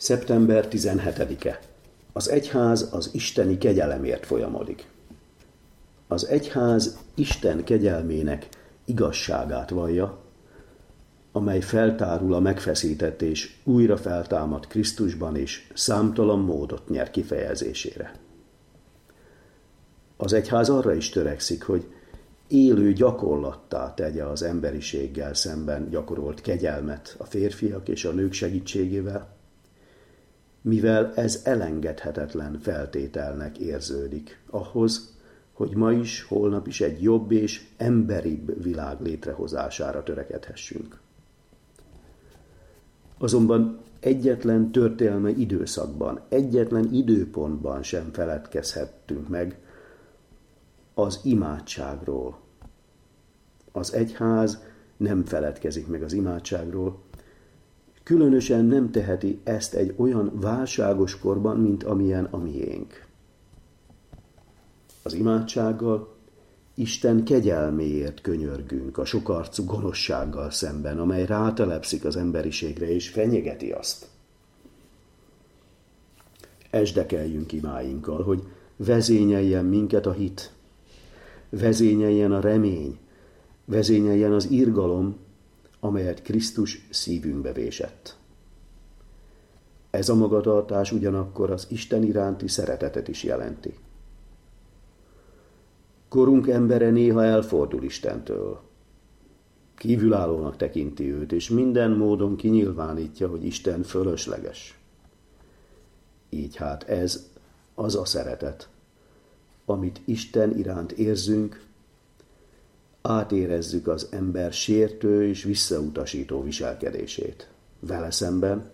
Szeptember 17-e. Az egyház az isteni kegyelemért folyamodik. Az egyház Isten kegyelmének igazságát vallja, amely feltárul a megfeszített és újra feltámadt Krisztusban, és számtalan módot nyer kifejezésére. Az egyház arra is törekszik, hogy élő gyakorlattá tegye az emberiséggel szemben gyakorolt kegyelmet a férfiak és a nők segítségével, mivel ez elengedhetetlen feltételnek érződik ahhoz, hogy ma is, holnap is egy jobb és emberibb világ létrehozására törekedhessünk. Azonban egyetlen történelmi időszakban, egyetlen időpontban sem feledkezhettünk meg az imádságról. Az egyház nem feledkezik meg az imádságról, különösen nem teheti ezt egy olyan válságos korban, mint amilyen a miénk. Az imádsággal Isten kegyelméért könyörgünk a sokarcú gonoszsággal szemben, amely rátelepszik az emberiségre és fenyegeti azt. Esdekeljünk imáinkkal, hogy vezényeljen minket a hit, vezényeljen a remény, vezényeljen az irgalom, amelyet Krisztus szívünkbe vésett. Ez a magatartás ugyanakkor az Isten iránti szeretetet is jelenti. Korunk embere néha elfordul Istentől. Kívülállónak tekinti őt, és minden módon kinyilvánítja, hogy Isten fölösleges. Így hát ez az a szeretet, amit Isten iránt érzünk, átérezzük az ember sértő és visszautasító viselkedését vele szemben,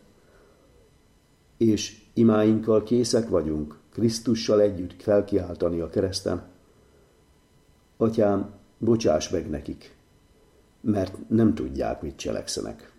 és imáinkkal készek vagyunk Krisztussal együtt felkiáltani a kereszten: Atyám, bocsáss meg nekik, mert nem tudják, mit cselekszenek.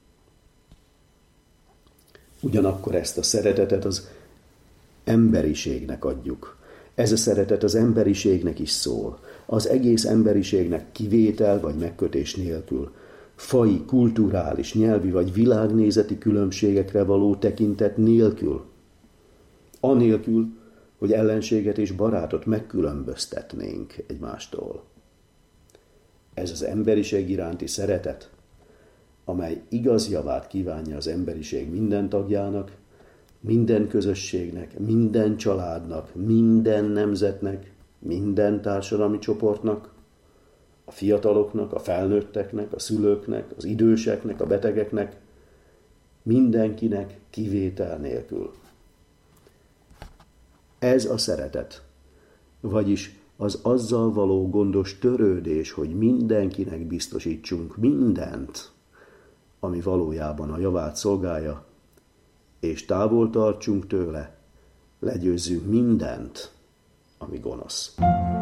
Ugyanakkor ezt a szeretetet az emberiségnek adjuk. Ez a szeretet az emberiségnek is szól. Az egész emberiségnek kivétel vagy megkötés nélkül, faji, kulturális, nyelvi vagy világnézeti különbségekre való tekintet nélkül, anélkül, hogy ellenséget és barátot megkülönböztetnénk egymástól. Ez az emberiség iránti szeretet, amely igaz javát kívánja az emberiség minden tagjának, minden közösségnek, minden családnak, minden nemzetnek, minden társadalmi csoportnak, a fiataloknak, a felnőtteknek, a szülőknek, az időseknek, a betegeknek, mindenkinek kivétel nélkül. Ez a szeretet, vagyis az azzal való gondos törődés, hogy mindenkinek biztosítsunk mindent, ami valójában a javát szolgálja, és távol tartsunk tőle, legyőzzünk mindent, ami gonosz.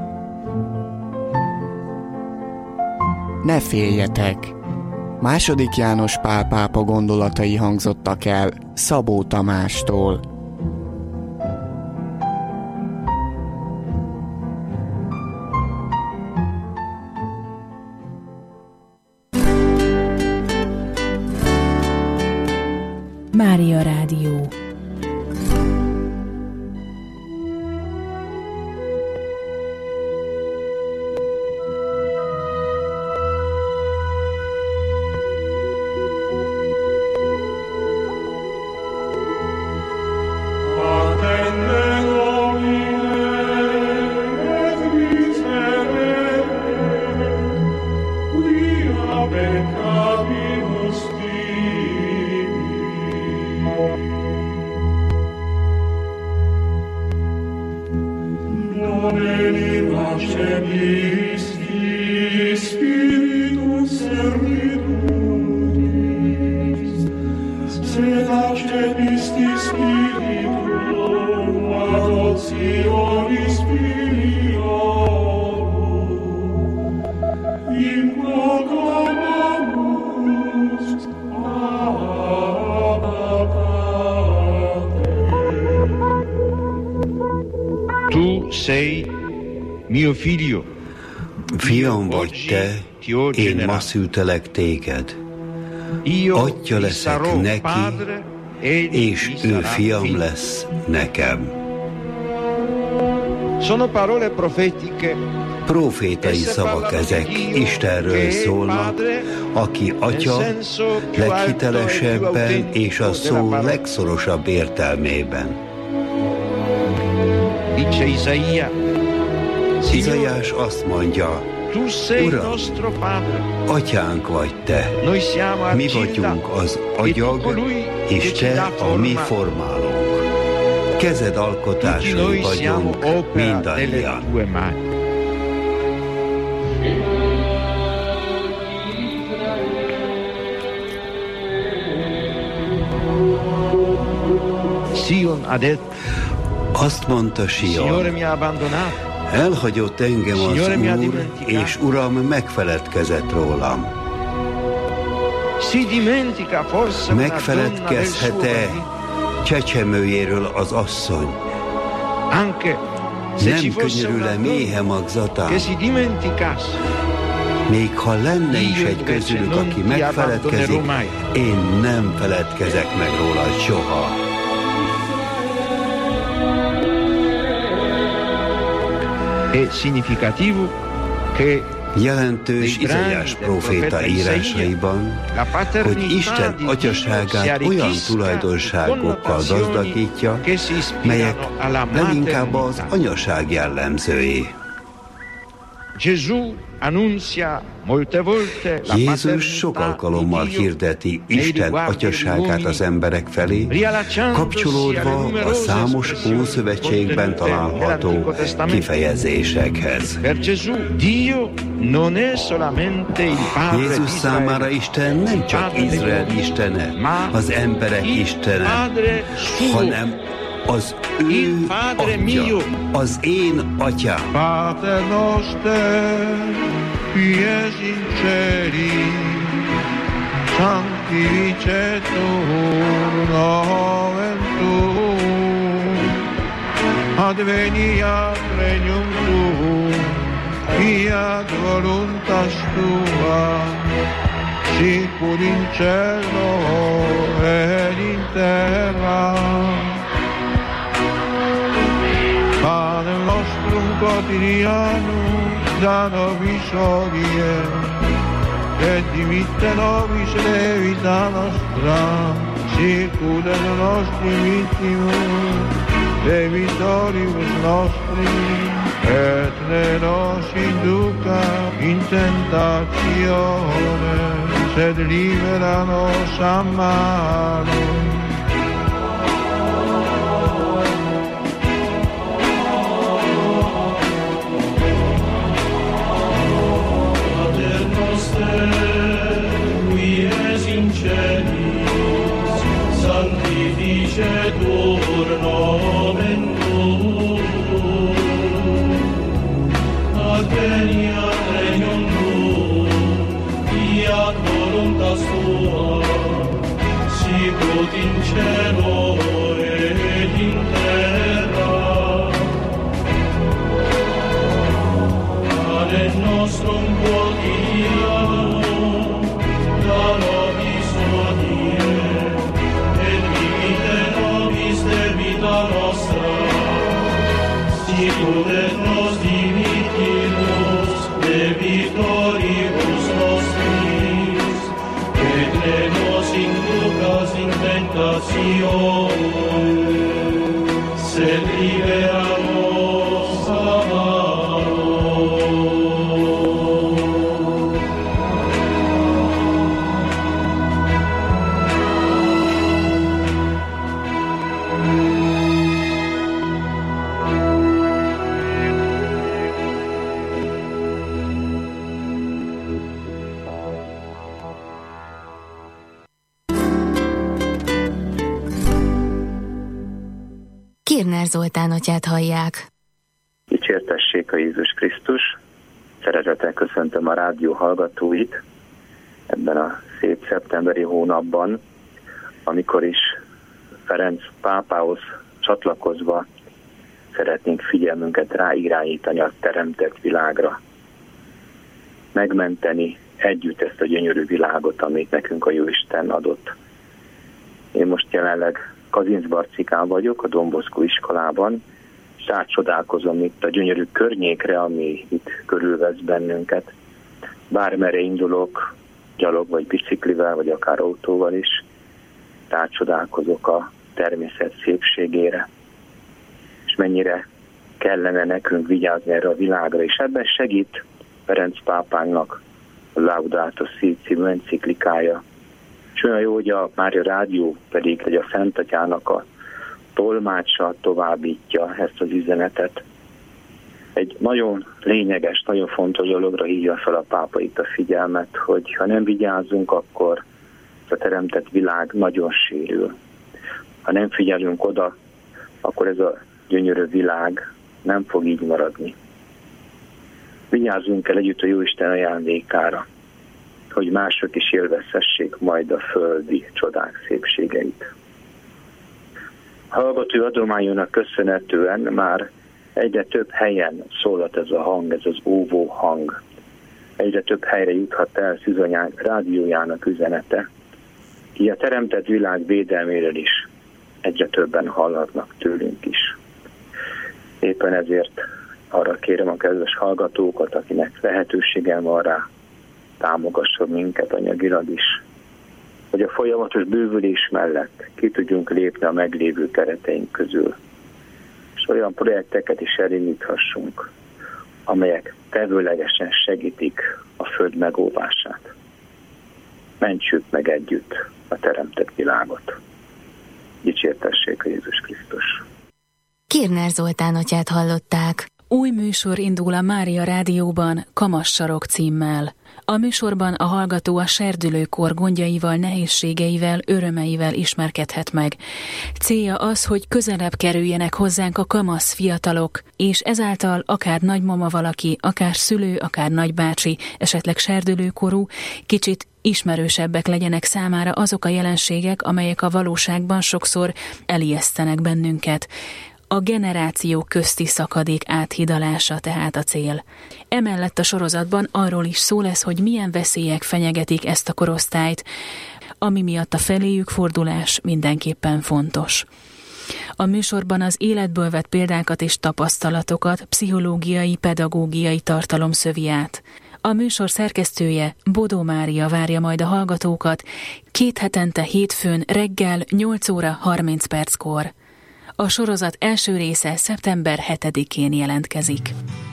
Ne féljetek! II. János Pál pápa gondolatai hangzottak el Szabó Tamástól. Mária Rádió. Mio figlio, fiam vagy te, én ma szültelek téged. Atya leszek neki, és ő fiam lesz nekem. Sono parole profetiche. Profétai szavak ezek, Istenről szólnak, aki Atya leghitelesebben és a szó legszorosabb értelmében. Dice Izaiás azt mondja, Uram, Atyánk vagy Te, mi vagyunk az agyag, és Te a mi formálónk. Kezed alkotásai vagyunk mindannyian. Azt mondta Sion, elhagyott engem az Úr, és Uram megfeledkezett rólam. Megfeledkezhet-e csecsemőjéről az asszony? Nem könyörül-e méhe magzatán? Még ha lenne is egy közülük, aki megfeledkezik, én nem feledkezek meg róla soha. Jelentős Izaiás próféta írásaiban, hogy Isten atyaságát olyan tulajdonságokkal gazdagítja, melyek leginkább az anyaság jellemzői. Jézus sok alkalommal hirdeti Isten atyaságát az emberek felé, kapcsolódva a számos Ószövetségben található kifejezésekhez. Jézus számára Isten nem csak Izrael istene, az emberek istene, hanem az ő Atya, az én Atyám. Pater noster, qui es in celi, sanctificetur nomen tuum, adveniat regnum tuum, fiat voluntas tua, sicut in cielo et in terra. Pane nostrum quotidianum da nobis hodie, et dimitte nobis debita nostra, sicut et nostri vittimus debitoribus nostri, et ne nos induca in tentatione, sed libera nos a malo. Sanctificetur nomen tuum, adveniat regnum tuum, fiat voluntas tua, sicut in cielo et in terra. Pane nostrum quotidianum da nobis hodie, debita nostra, sicut et nos dimittimus debitoribus nostris, et ne nos inducas in tentatione, sed libera nos a malo. Kirner Zoltán atyát hallják. Dicsértessék a Jézus Krisztus! Szeretettel köszöntöm a rádió hallgatóit ebben a szép szeptemberi hónapban, amikor is Ferenc pápához csatlakozva szeretnénk figyelmünket ráirányítani a teremtett világra. Megmenteni együtt ezt a gyönyörű világot, amit nekünk a Jóisten adott. Én most jelenleg Kazincbarcikán vagyok, a Don Bosco iskolában, és átcsodálkozom itt a gyönyörű környékre, ami itt körülvesz bennünket. Bármerre indulok, gyalog vagy biciklivel, vagy akár autóval is, átcsodálkozok a természet szépségére, és mennyire kellene nekünk vigyázni erre a világra, és ebben segít Ferenc pápánknak a Laudato Si című enciklikája. És olyan jó, hogy a Mária Rádió pedig, hogy a Szent Atyának a tolmácsa továbbítja ezt az üzenetet. Egy nagyon lényeges, nagyon fontos dologra hívja fel a pápa itt a figyelmet, hogy ha nem vigyázunk, akkor a teremtett világ nagyon sérül. Ha nem figyelünk oda, akkor ez a gyönyörű világ nem fog így maradni. Vigyázzunk el együtt a Jóisten ajándékára, hogy mások is élvezhessék majd a földi csodák szépségeit. A hallgató adományának köszönhetően már egyre több helyen szólhat ez a hang, ez az óvó hang. Egyre több helyre juthat el Szűzanyák rádiójának üzenete, így a teremtett világ védelméről is egyre többen hallhatnak tőlünk is. Éppen ezért arra kérem a kedves hallgatókat, akinek lehetőségem van rá, támogasson minket anyagilag is, hogy a folyamatos bővülés mellett ki tudjunk lépni a meglévő kereteink közül, és olyan projekteket is elindíthassunk, amelyek tevőlegesen segítik a föld megóvását. Mentsük meg együtt a teremtett világot. Dicsértessék a Jézus Krisztus! Kirner Zoltán atyát hallották. Új műsor indul a Mária Rádióban, Kamassarok címmel. A műsorban a hallgató a serdülőkor gondjaival, nehézségeivel, örömeivel ismerkedhet meg. Célja az, hogy közelebb kerüljenek hozzánk a kamasz fiatalok, és ezáltal akár nagymama valaki, akár szülő, akár nagybácsi, esetleg serdülőkorú, kicsit ismerősebbek legyenek számára azok a jelenségek, amelyek a valóságban sokszor elijesztenek bennünket. A generációk közti szakadék áthidalása tehát a cél. Emellett a sorozatban arról is szó lesz, hogy milyen veszélyek fenyegetik ezt a korosztályt, ami miatt a feléjük fordulás mindenképpen fontos. A műsorban az életből vett példákat és tapasztalatokat, pszichológiai, pedagógiai tartalom szövi át. A műsor szerkesztője, Bodó Mária várja majd a hallgatókat 2 hetente hétfőn reggel 8 óra 30 perckor. A sorozat első része szeptember 7-én jelentkezik.